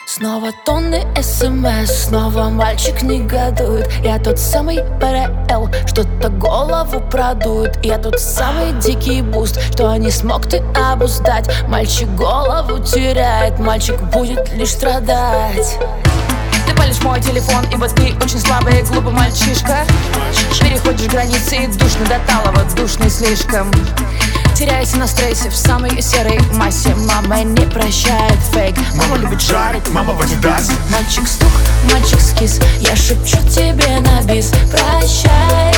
Снова тонны СМС, снова мальчик негодует. Я тот самый ПРЛ, что-то голову продует. Я тот самый дикий буст, что не смог ты обуздать. Мальчик голову теряет, мальчик будет лишь страдать. Ты палишь мой телефон, ибо ты очень слабый и глупый мальчишка. Переходишь границы душно до талого, душный слишком. Теряешься на стрессе в самой серой массе. Мама не прощает фейк, мама любит шарик, мама в Адидас. Мальчик стук, мальчик скис, я шепчу тебе на бис. Прощай,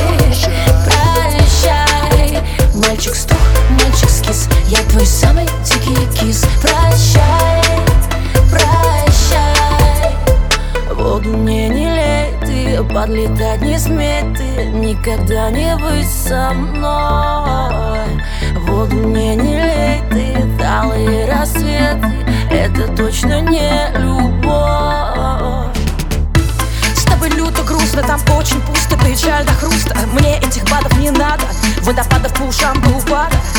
прощай. Мальчик стук, мальчик скис, я твой самый дикий кис. Прощай, прощай. Воду мне не лей, ты подлетать не смей, ты никогда не будь со мной. Воду мне не лей, ты талые рассветы, это точно не любовь. С тобой люто грустно, там очень пусто, печаль до хруста. Мне этих бадов не надо, водопадов по ушам до упада.